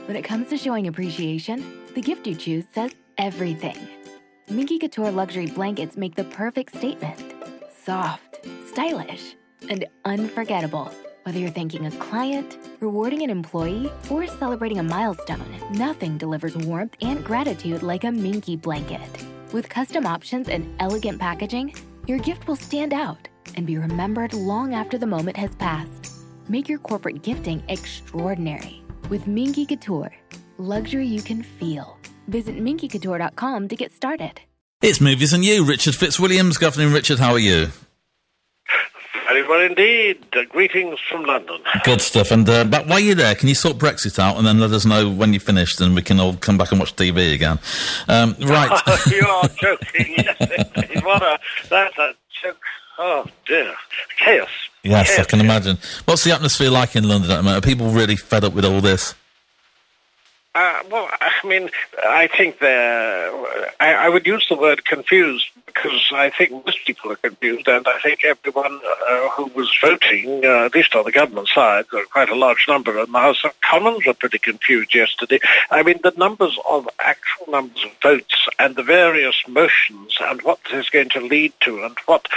When it comes to showing appreciation, the gift you choose says everything. Minky Couture luxury blankets make the perfect statement. Soft, stylish, and unforgettable. Whether you're thanking a client, rewarding an employee, or celebrating a milestone, nothing delivers warmth and gratitude like a Minky blanket. With custom options and elegant packaging, your gift will stand out and be remembered long after the moment has passed. Make your corporate gifting extraordinary with Minky Couture. Luxury you can feel. Visit minkycouture.com to get started. It's Movies and You. Richard Fitzwilliams. Good afternoon, Richard. How are you? Very well indeed. Greetings from London. Good stuff. And but while you're there, can you sort Brexit out and then let us know when you're finished and we can all come back and watch TV again? Right. You are joking. Yes, indeed. That's a joke. Oh, dear. Chaos. Yes, Chaos. I can imagine. What's the atmosphere like in London at the moment? Are people really fed up with all this? Well, I mean, I think I would use the word confused because I think most people are confused, and I think everyone who was voting, at least on the government side, quite a large number in the House of Commons were pretty confused yesterday. I mean, the actual numbers of votes and the various motions and what this is going to lead to and what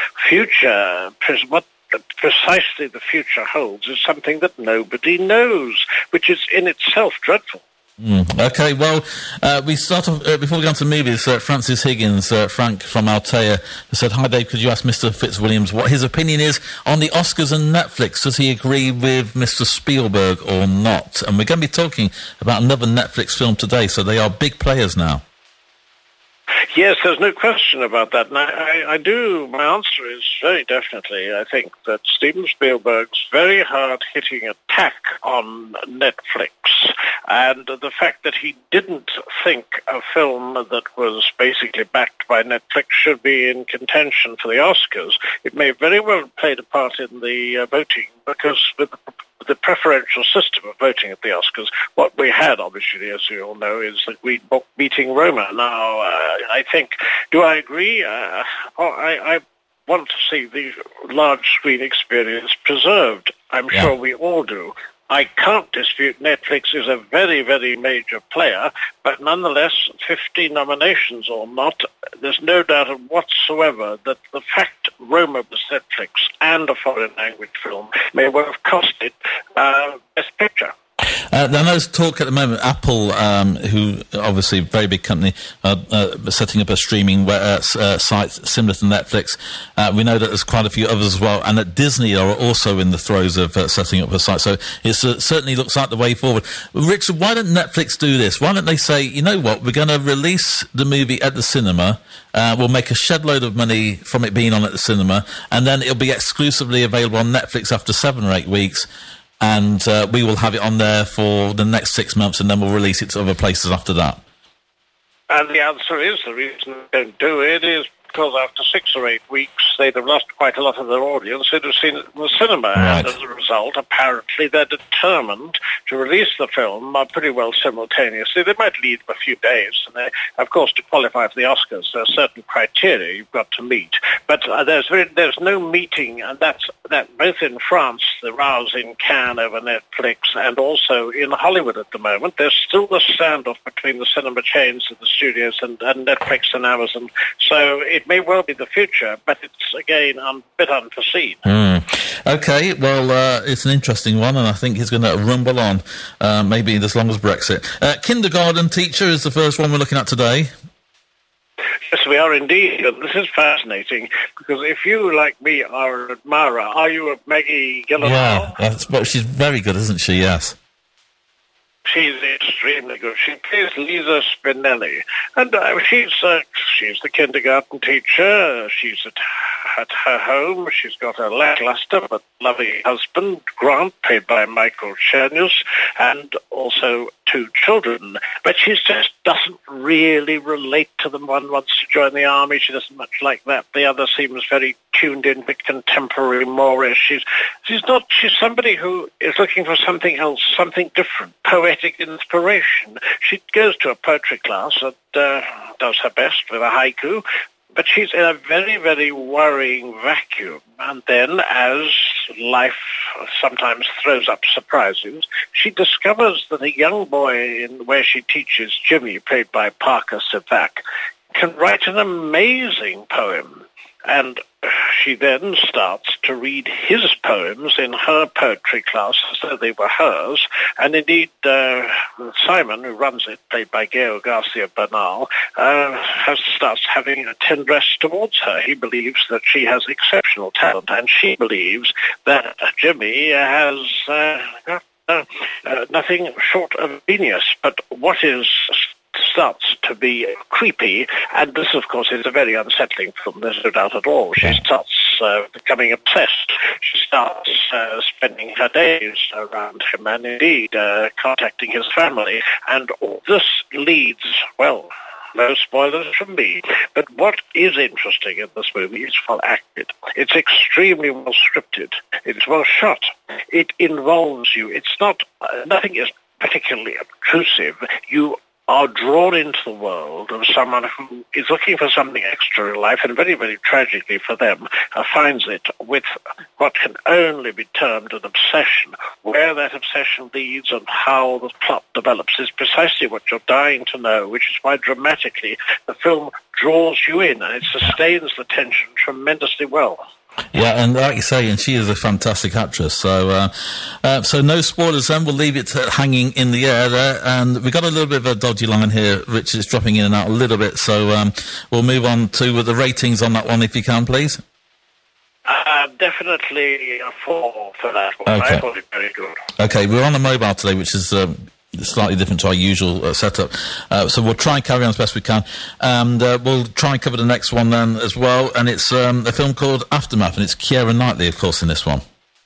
precisely the future holds is something that nobody knows, which is in itself dreadful. Okay, well, we start off, before we go on to movies, Francis Higgins, Frank from Altea, said, "Hi Dave, could you ask Mr. Fitzwilliams what his opinion is on the Oscars and Netflix? Does he agree with Mr. Spielberg or not?" And we're going to be talking about another Netflix film today, so they are big players now. Yes, there's no question about that. And I do, my answer is very definitely, I think that Steven Spielberg's very hard-hitting attack on Netflix and the fact that he didn't think a film that was basically backed by Netflix should be in contention for the Oscars, it may very well have played a part in the voting, because with the preferential system of voting at the Oscars, what we had, obviously, as you all know, is the Green Book beating Roma. Now, I think, do I agree? I want to see the large screen experience preserved. I'm sure we all do. I can't dispute Netflix is a very, very major player, but nonetheless, 50 nominations or not, there's no doubt whatsoever that the fact Roma was Netflix and a foreign language film may well have cost it Best Picture. I know there's talk at the moment, Apple, who obviously a very big company, setting up a streaming site similar to Netflix. We know that there's quite a few others as well, and that Disney are also in the throes of setting up a site. So it certainly looks like the way forward. Richard, why don't Netflix do this? Why don't they say, you know what, we're going to release the movie at the cinema, we'll make a shed load of money from it being on at the cinema, and then it'll be exclusively available on Netflix after 7 or 8 weeks. And we will have it on there for the next 6 months, and then we'll release it to other places after that. And the answer is, the reason they don't do it is because after 6 or 8 weeks, they'd have lost quite a lot of their audience. They'd have seen it in the cinema. Right. And as a result, apparently, they're determined to release the film pretty well simultaneously. They might leave a few days. And they, of course, to qualify for the Oscars, there are certain criteria you've got to meet. But there's no meeting, and that both in France, the rows in Cannes over Netflix, and also in Hollywood at the moment, there's still the standoff between the cinema chains and the studios and Netflix and Amazon. So it may well be the future, but it's, again, a bit unforeseen. Okay, well, it's an interesting one, and I think it's going to rumble on, maybe as long as Brexit. Kindergarten Teacher is the first one we're looking at today. Yes, we are indeed. And this is fascinating, because if you, like me, are an admirer, are you of Maggie Gyllenhaal? Yeah, she's very good, isn't she? Yes. She's extremely good. She plays Lisa Spinelli, and she's the kindergarten teacher. She's at her home. She's got a lackluster but loving husband, Grant, played by Michael Chernus, and also 2 children. But she just doesn't really relate to them. One wants to join the army. She doesn't much like that. The other seems very tuned in to contemporary Moorish. She's somebody who is looking for something else, something different, poetic inspiration. She goes to a poetry class and does her best with a haiku, But she's in a very, very worrying vacuum. And then, as life sometimes throws up surprises, she discovers that a young boy where she teaches, Jimmy, played by Parker Savac, can write an amazing poem. And she then starts to read his poems in her poetry class as though they were hers. And indeed, Simon, who runs it, played by Gael Garcia Bernal, starts having a tenderness towards her. He believes that she has exceptional talent, and she believes that Jimmy has nothing short of genius. But what starts to be creepy, and this, of course, is a very unsettling film, there's no doubt at all. She starts becoming obsessed. She starts spending her days around him and, indeed, contacting his family. And all this leads, well, no spoilers from me. But what is interesting in this movie is well acted. It's extremely well scripted. It's well shot. It involves you. It's not, nothing is particularly obtrusive. You are drawn into the world of someone who is looking for something extra in life, and very, very tragically for them, finds it with what can only be termed an obsession. Where that obsession leads and how the plot develops is precisely what you're dying to know, which is why dramatically the film draws you in, and it sustains the tension tremendously well. Yeah, and like you say, and she is a fantastic actress. So, so no spoilers then. We'll leave it hanging in the air there. And we've got a little bit of a dodgy line here. Rich is dropping in and out a little bit. So, we'll move on to the ratings on that one, if you can, please. Definitely a 4 for that one. Okay. I thought it very good. Okay, we're on the mobile today, which is slightly different to our usual setup. So we'll try and carry on as best we can. And we'll try and cover the next one then as well. And it's a film called Aftermath, and it's Keira Knightley, of course, in this one.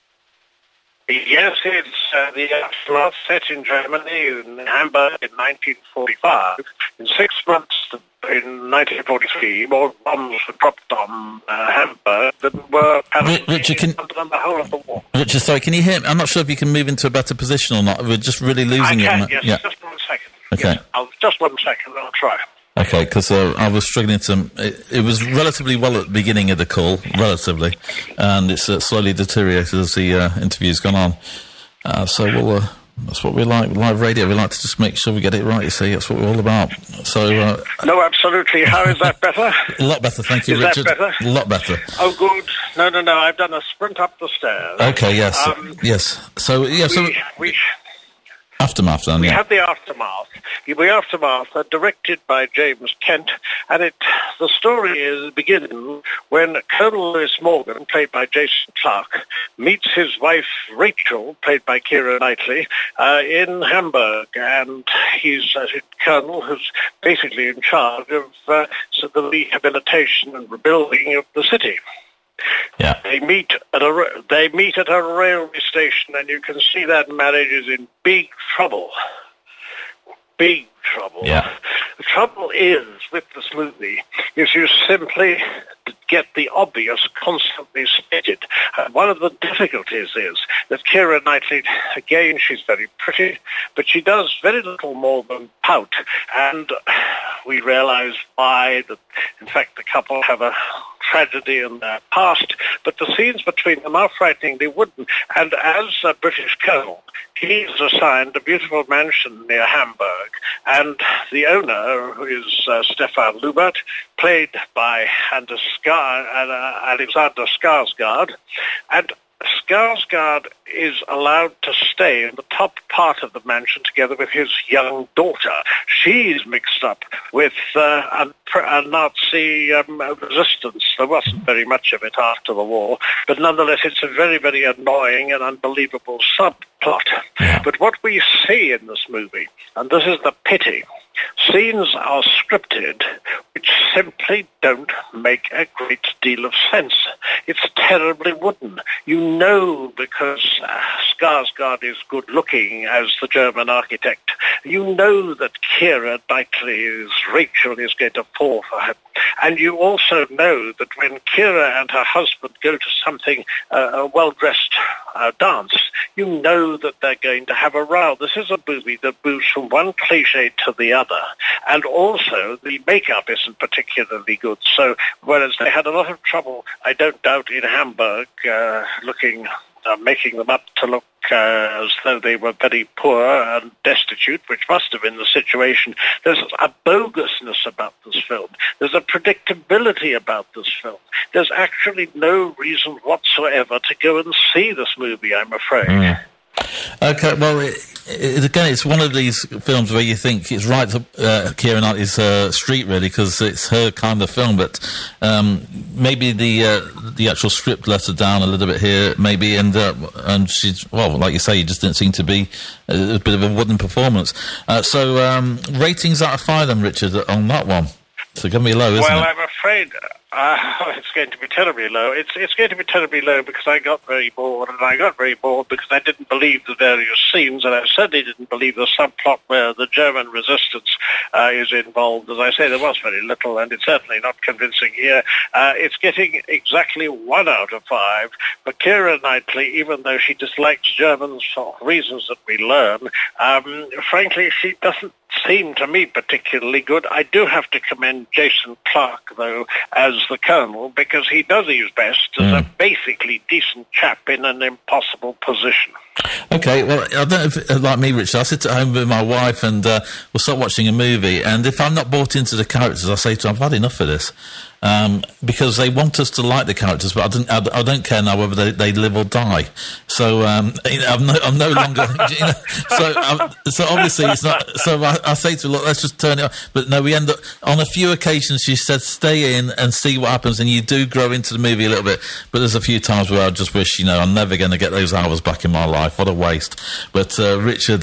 Yes, it's the Aftermath set in Germany, in Hamburg in 1945. In 6 months in 1943, more bombs were dropped on Hamburg than were Richard, on the whole of the war. Richard, sorry, can you hear me? I'm not sure if you can move into a better position or not. We're just really losing it. I can, yes. Yeah. Just 1 second. Okay. Yes, just 1 second, I'll try. Okay, because I was struggling to... It was relatively well at the beginning of the call, relatively, and it's slowly deteriorated as the interview's gone on. So we'll... that's what we like, live radio. We like to just make sure we get it right, you see. That's what we're all about. So... no, absolutely. How is that better? A lot better, thank you, Richard. Is that better? A lot better. Oh, good. No, I've done a sprint up the stairs. Okay, yes. Yes. So, yeah, Aftermath, then, We have the Aftermath. The Aftermath, directed by James Kent, and the story begins when Colonel Lewis Morgan, played by Jason Clarke, meets his wife Rachel, played by Keira Knightley, in Hamburg, and he's a colonel who's basically in charge of the rehabilitation and rebuilding of the city. Yeah. They meet at a railway station, and you can see that marriage is in big trouble. Big trouble. Yeah. The trouble is with this movie is you simply get the obvious constantly stated. And one of the difficulties is that Keira Knightley, again, she's very pretty, but she does very little more than pout. And we realize why, that in fact the couple have a tragedy in their past, but the scenes between them are frighteningly wooden. And as a British colonel, he's assigned a beautiful mansion near Hamburg, and the owner, who is Stefan Lubert, played by Alexander Skarsgård, and Skarsgård is allowed to stay in the top part of the mansion together with his young daughter. She's mixed up with a Nazi resistance. There wasn't very much of it after the war, but nonetheless it's a very, very annoying and unbelievable subplot. But what we see in this movie, and this is the pity, scenes are scripted which simply don't make a great deal of sense. It's terribly wooden. You know, because Skarsgård is good-looking as the German architect, you know that Keira Knightley's Rachel is going to fall for him. And you also know that when Keira and her husband go to something, a well-dressed dance, you know that they're going to have a row. This is a movie that moves from one cliché to the other. And also, the makeup isn't been particularly good. So whereas they had a lot of trouble, I don't doubt, in Hamburg, making them up to look as though they were very poor and destitute, which must have been the situation. There's a bogusness about this film. There's a predictability about this film. There's actually no reason whatsoever to go and see this movie, I'm afraid. Mm. Okay, well, again, it's one of these films where you think it's right to Keira Knightley's street, really, because it's her kind of film, but maybe the actual script let her down a little bit here, maybe, and she's, well, like you say, it just didn't seem to be a bit of a wooden performance. So ratings out of 5 then, Richard, on that one. So going to be low, isn't it? Well, I'm afraid it's going to be terribly low. It's going to be terribly low because I got very bored, and I got very bored because I didn't believe the various scenes, and I certainly didn't believe the subplot where the German resistance is involved. As I say, there was very little, and it's certainly not convincing here. It's getting exactly 1 out of 5. But Keira Knightley, even though she dislikes Germans for reasons that we learn, frankly, she doesn't seem to me particularly good. I do have to commend Jason Clarke, though, as the Colonel, because he does his best as a basically decent chap in an impossible position. Okay, well, I don't know if, like me, Richard, I sit at home with my wife and we'll start watching a movie, and if I'm not bought into the characters, I say to them, I've had enough of this. Because they want us to like the characters, but I don't care now whether they live or die. So I'm no longer. So obviously it's not. So I say to her, look, let's just turn it off. But no, we end up on a few occasions. She said, stay in and see what happens, and you do grow into the movie a little bit. But there's a few times where I just wish, I'm never going to get those hours back in my life. What a waste. But Richard,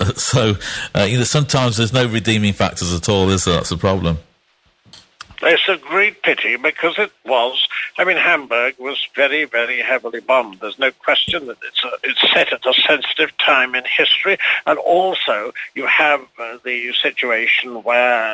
sometimes there's no redeeming factors at all, is there? That's the problem. It's a great pity because it was. I mean, Hamburg was very, very heavily bombed. There's no question that it's set at a sensitive time in history. And also, you have the situation where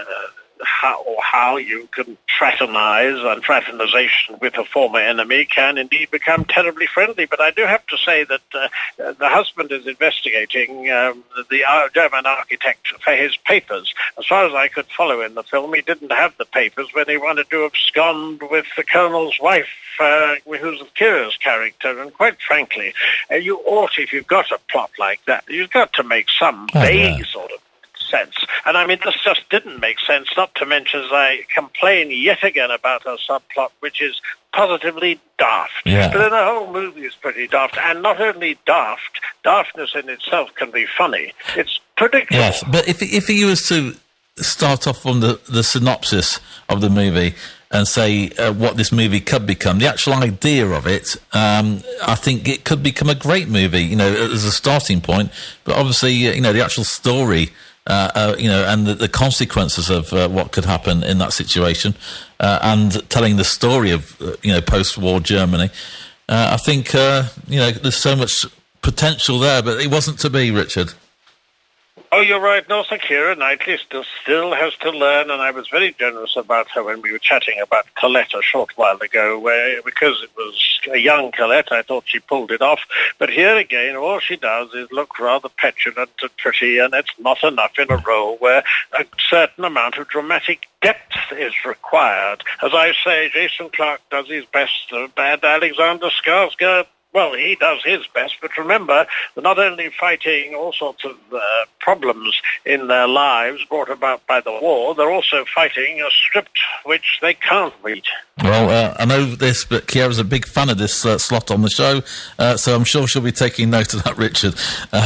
how you can fraternize, and fraternization with a former enemy can indeed become terribly friendly. But I do have to say that the husband is investigating the German architect for his papers. As far as I could follow in the film, he didn't have the papers when he wanted to abscond with the Colonel's wife, who's Keira's character. And quite frankly, you ought, if you've got a plot like that, you've got to make some vague sort of sense. And I mean, this just didn't make sense, not to mention, as I complain yet again about her subplot, which is positively daft. Yeah. But then the whole movie is pretty daft. And not only daft, daftness in itself can be funny. It's predictable. Yes, but if he was to start off from the synopsis of the movie and say what this movie could become, the actual idea of it, I think it could become a great movie, as a starting point. But obviously, the actual story, and the consequences of what could happen in that situation, and telling the story of, post-war Germany. I think, there's so much potential there, but it wasn't to be, Richard. Oh, you're right. No, Keira Knightley still has to learn, and I was very generous about her when we were chatting about Colette a short while ago, where, because it was a young Colette, I thought she pulled it off. But here again, all she does is look rather petulant and pretty, and it's not enough in a role where a certain amount of dramatic depth is required. As I say, Jason Clarke does his best, and Alexander Skarsgård, well, he does his best, but remember, they're not only fighting all sorts of problems in their lives brought about by the war, they're also fighting a script which they can't read. Well, I know this, but Keira's a big fan of this slot on the show, so I'm sure she'll be taking note of that, Richard.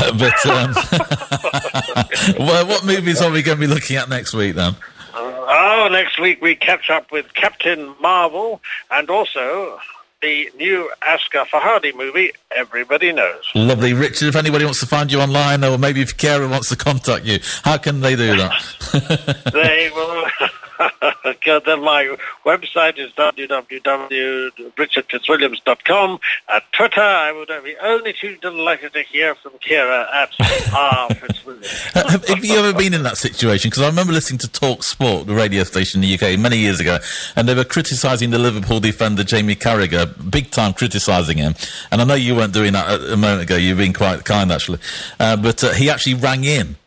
Well, what movies are we going to be looking at next week, then? Next week we catch up with Captain Marvel, and also the new Asghar Farhadi movie, Everybody Knows. Lovely. Richard, if anybody wants to find you online, or maybe if Keira wants to contact you, how can they do that? They will... Then my website is www.richardfitzwilliams.com. At Twitter, I would be only too delighted to hear from Keira at @Fitzwilliams. Have you ever been in that situation? Because I remember listening to Talk Sport, the radio station in the UK, many years ago, and they were criticising the Liverpool defender Jamie Carragher, big time criticising him. And I know you weren't doing that a moment ago. You've been quite kind, actually. But he actually rang in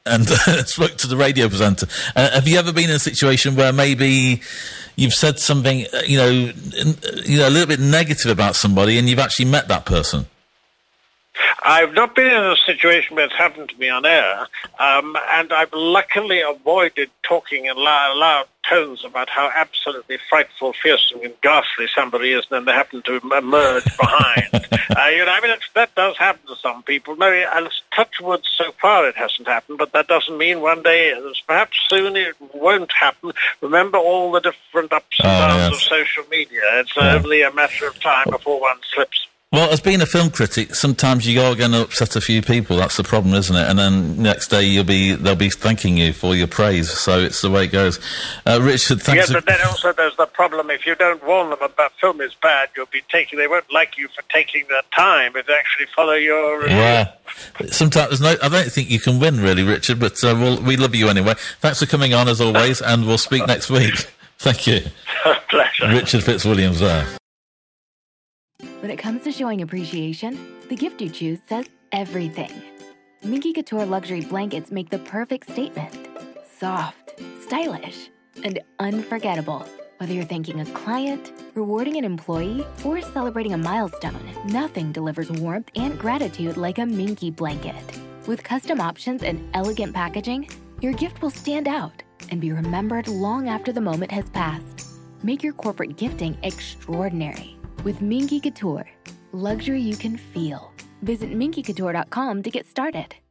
and spoke to the radio presenter. Have you ever been in a situation where maybe you've said something, a little bit negative about somebody, and you've actually met that person? I've not been in a situation where it's happened to me on air, and I've luckily avoided talking in loud tones about how absolutely frightful, fearsome, and ghastly somebody is, and then they happen to emerge behind. That does happen to some people. No, touch wood, so far it hasn't happened, but that doesn't mean one day, perhaps soon, it won't happen. Remember all the different ups and downs of social media. It's only a matter of time before one slips. Well, as being a film critic, sometimes you are going to upset a few people. That's the problem, isn't it? And then next day they'll be thanking you for your praise. So it's the way it goes. Richard, thanks. Yes, but then also there's the problem. If you don't warn them about film is bad, they won't like you for taking the time to actually follow your review. Yeah. Sometimes I don't think you can win, really, Richard. But we love you anyway. Thanks for coming on as always, and we'll speak next week. Thank you. Pleasure. Richard Fitzwilliams there. When it comes to showing appreciation, the gift you choose says everything. Minky Couture luxury blankets make the perfect statement. Soft, stylish, and unforgettable. Whether you're thanking a client, rewarding an employee, or celebrating a milestone, nothing delivers warmth and gratitude like a Minky blanket. With custom options and elegant packaging, your gift will stand out and be remembered long after the moment has passed. Make your corporate gifting extraordinary with Minky Couture, luxury you can feel. Visit minkycouture.com to get started.